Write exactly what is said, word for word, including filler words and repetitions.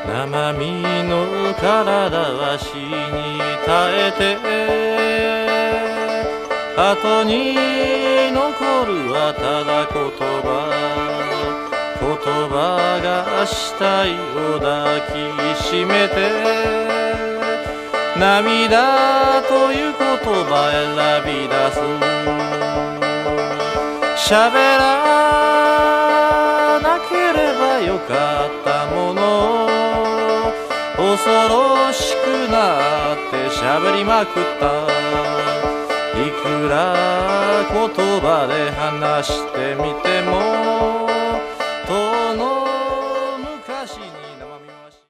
生身の体は死に耐えて、後に残るはただ言葉、言葉が死体を抱きしめて、涙という言葉選び出す。喋らなければよかったもの、恐ろしくなって喋りまくった。いくら言葉で話してみても